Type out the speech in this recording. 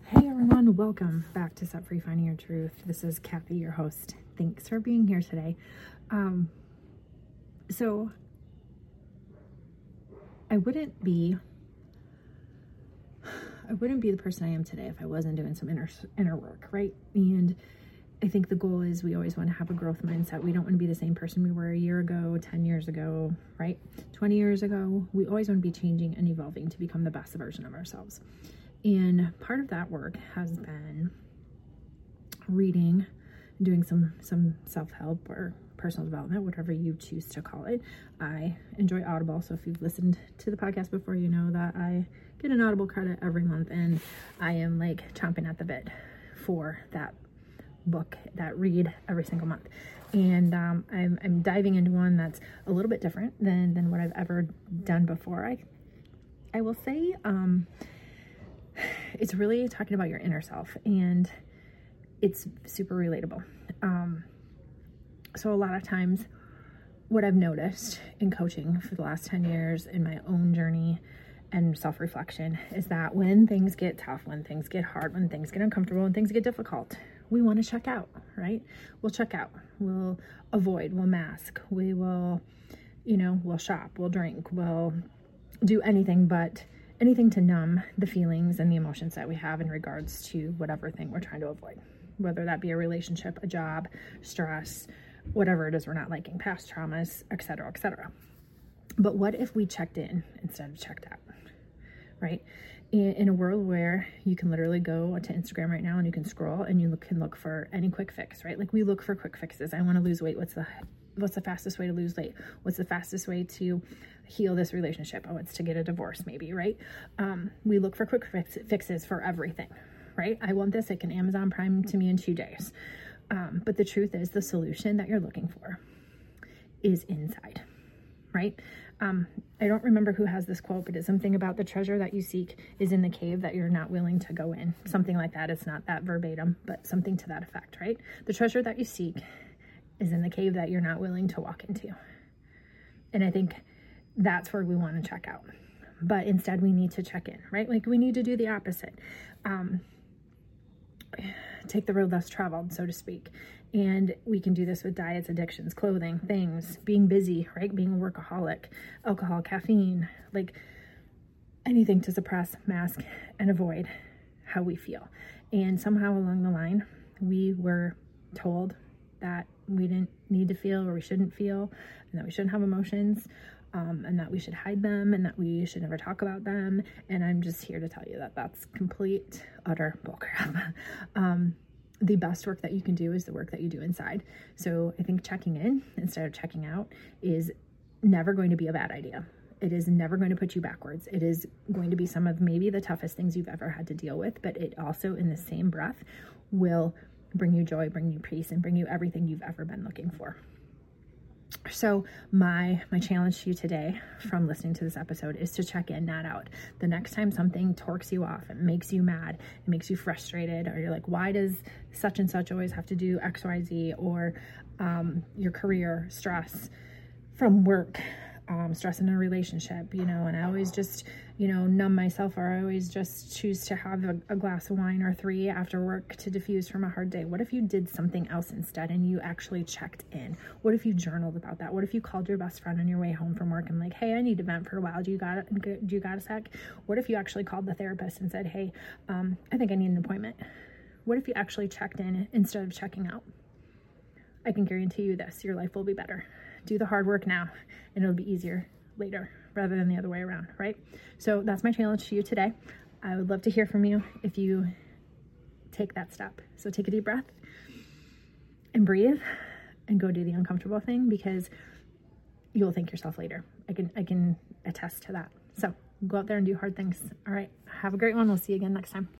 Hey everyone, welcome back to Set Free Finding Your Truth. This is Kathy, your host. Thanks for being here today. So I wouldn't be the person I am today if I wasn't doing some inner work, right? And I think the goal is we always want to have a growth mindset. We don't want to be the same person we were a year ago, 10 years ago, right? 20 years ago. We always want to be changing and evolving to become the best version of ourselves. And part of that work has been reading, doing some self-help or personal development, whatever you choose to call it. I enjoy Audible, so if you've listened to the podcast before, you know that I get an Audible credit every month, and I am like chomping at the bit for that book, that read every single month. And I'm diving into one that's a little bit different than what I've ever done before. I will say, it's really talking about your inner self, and it's super relatable. So a lot of times what I've noticed in coaching for the last 10 years in my own journey and self-reflection is that when things get tough, when things get hard, when things get uncomfortable, when things get difficult, we want to check out, right? We'll check out, we'll avoid, we'll mask, we will, we'll shop, we'll drink, we'll do anything to numb the feelings and the emotions that we have in regards to whatever thing we're trying to avoid, whether that be a relationship, a job, stress, whatever it is we're not liking, past traumas, etc., etc. But what if we checked in instead of checked out, right? In a world where you can literally go to Instagram right now and you can scroll and you can look for any quick fix, right? Like we look for quick fixes. I want to lose weight. What's the fastest way to lose weight? What's the fastest way to heal this relationship? Oh, it's to get a divorce maybe, right? We look for quick fixes for everything, right? I want this. It can Amazon Prime to me in 2 days. But the truth is the solution that you're looking for is inside, right? I don't remember who has this quote, but it's something about the treasure that you seek is in the cave that you're not willing to go in. Something like that. It's not that verbatim, but something to that effect, right? The treasure that you seek is in the cave that you're not willing to walk into. And I think that's where we want to check out. But instead we need to check in, right? Like we need to do the opposite. Take the road less traveled, so to speak. And we can do this with diets, addictions, clothing, things, being busy, right? Being a workaholic, alcohol, caffeine, like anything to suppress, mask, and avoid how we feel. And somehow along the line, we were told that we didn't need to feel or we shouldn't feel, and that we shouldn't have emotions, and that we should hide them, and that we should never talk about them. And I'm just here to tell you that that's complete, utter bullcrap. The best work that you can do is the work that you do inside. So I think checking in instead of checking out is never going to be a bad idea. It is never going to put you backwards. It is going to be some of maybe the toughest things you've ever had to deal with, but it also in the same breath will bring you joy, bring you peace, and bring you everything you've ever been looking for. So my challenge to you today from listening to this episode is to check in, not out. The next time something torques you off, it makes you mad, it makes you frustrated, or you're like, why does such and such always have to do X, Y, Z, or your career, stress from work, stress in a relationship, and I always just, numb myself, or I always just choose to have a glass of wine or 3 after work to diffuse from a hard day. What if you did something else instead and you actually checked in? What if you journaled about that? What if you called your best friend on your way home from work and like, hey, I need to vent for a while. Do you got a sec? What if you actually called the therapist and said, hey, I think I need an appointment? What if you actually checked in instead of checking out? I can guarantee you this, your life will be better. Do the hard work now and it'll be easier later rather than the other way around, right? So that's my challenge to you today. I would love to hear from you if you take that step. So take a deep breath and breathe and go do the uncomfortable thing, because you'll thank yourself later. I can attest to that. So go out there and do hard things. All right. Have a great one. We'll see you again next time.